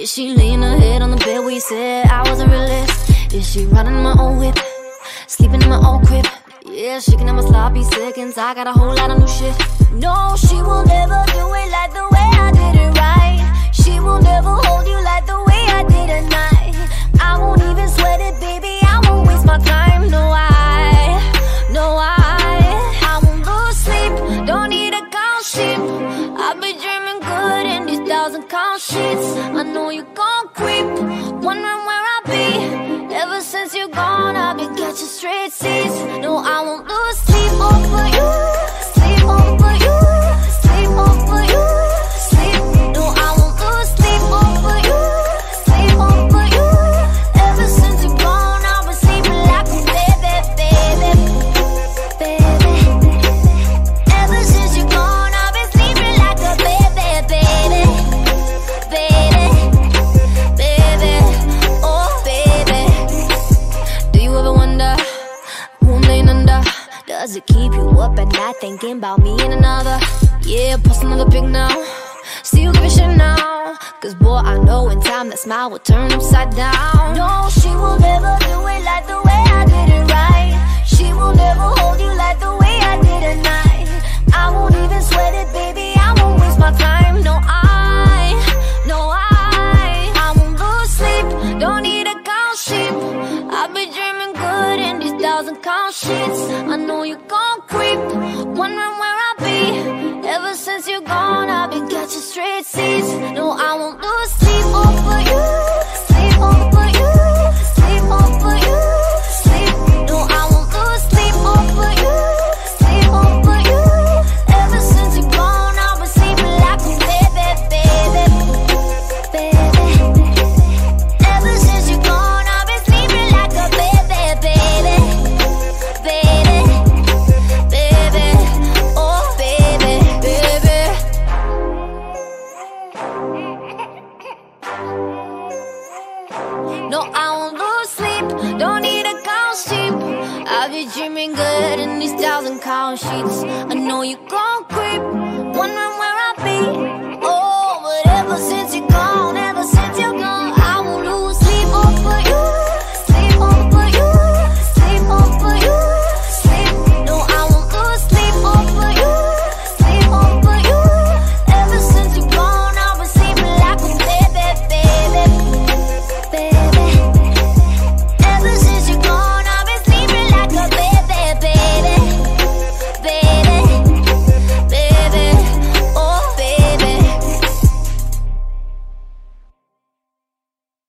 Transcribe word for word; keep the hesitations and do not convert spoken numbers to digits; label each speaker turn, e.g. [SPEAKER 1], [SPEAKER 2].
[SPEAKER 1] Is she laying her head on the bed where you said I was a realist? Is she riding in my old whip, sleeping in my old crib? Yeah, shaking in my sloppy seconds, I got a whole lot of new shit. No, she will never do it like the way I did it right. She will never hold you like the way I did at night. I won't even sweat it, baby, I won't waste my time. No, I, no, I, I won't lose sleep, don't need a count sheep. I've been dreaming good in these thousand count sheets. I know you gon' creep, wondering where I'll be. Ever since you're gone, I've been catching straight seas. No, I won't lose sleep over you, sleep over you, sleep over you, sleep. No, I won't lose sleep over you, sleep over you. Ever since you're gone, I've been sleeping like a baby, baby, baby. Ever since you're gone, I've been sleeping like a baby, baby, baby, baby, oh baby. Do you ever wonder who I'm laying under? Does it keep you up at night thinking about me and another? Yeah, post another pic now, still give a shit now. Cause boy, I know in time that smile will turn upside down. No, she will never do it like the way I did it right. She will never hold you like the way I did at night. I won't even sweat it, baby, I won't waste my time. No, I, no, I, I won't lose sleep, don't need a count sheep. I've been dreaming good in these thousand count sheets. I know you gon' creep, wondering where I'll be. Ever since you're gone, I've been catching straight seas. No, I won't lose sleep over you, sleep over you, sleep over you, sleep. No, I won't lose sleep over you, sleep over you. Ever since you're gone, I've been sleeping like a baby, baby, baby. Ever since you're gone, I've been sleeping like a baby, baby, baby, baby, oh baby, baby. No, I won't lose sleep, don't need a count sheep. I've been dreaming good in these thousand count sheets. I know you